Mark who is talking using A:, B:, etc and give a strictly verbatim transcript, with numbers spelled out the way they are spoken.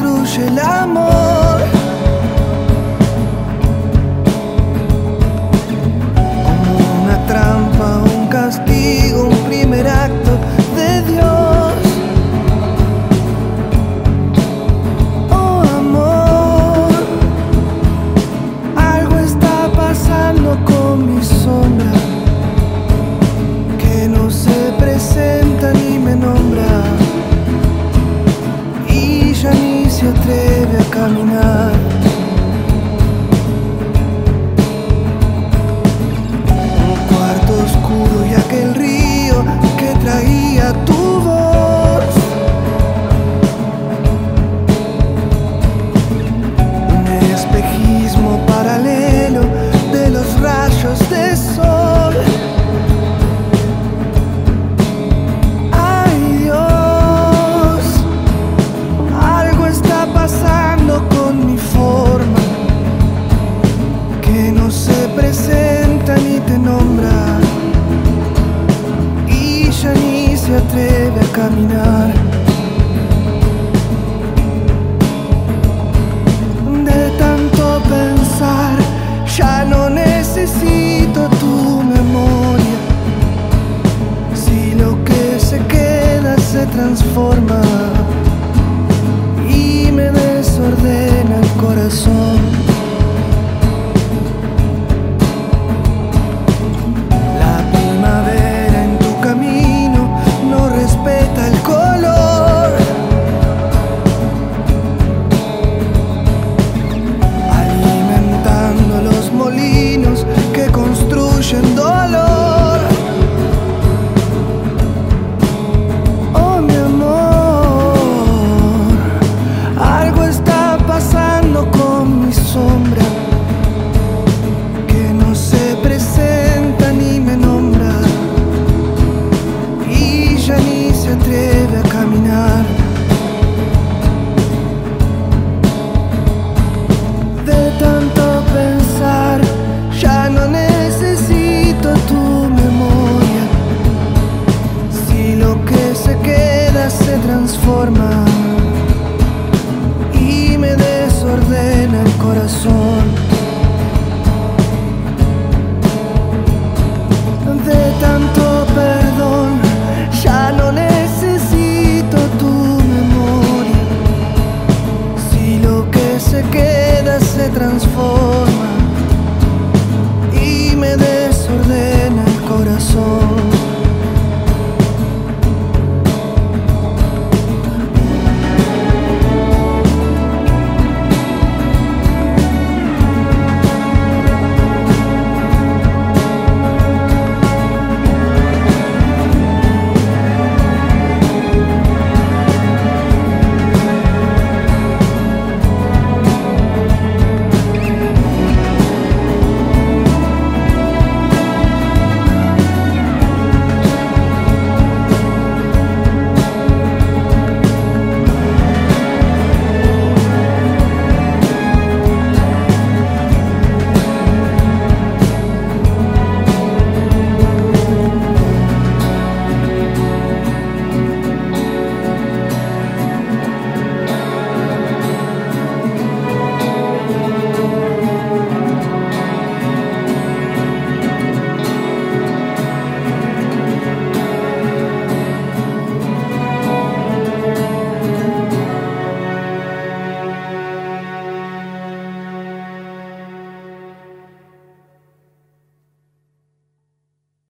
A: destruye el amor. Como una trampa, un castigo, un primer acto de Dios. Oh amor, algo está pasando con mi sombra, que no se presenta ni me nombra, y ya ni se atreve a caminar. Un cuarto oscuro y aquel río que traía tu voz. Un espejismo paralelo de los rayos de sol. Ay Dios, algo está pasando con mi forma, que no se presenta ni te nombra, y ya ni se atreve a caminar. De tanto pensar, ya no necesito tu memoria. Si lo que se queda se transforma y me desordena el corazón. La primavera en tu camino no respeta el color, alimentando los molinos que construyen dolor. Oh mi amor, algo está pasando con mi sombra, que no se presenta ni me nombra, y ya ni se atreve a caminar. De tanto pensar, ya no necesito tu memoria. Si lo que se queda se transforma y me desordena el corazón. De tanto perdón, ya no necesito tu memoria. Si lo que se queda se transforma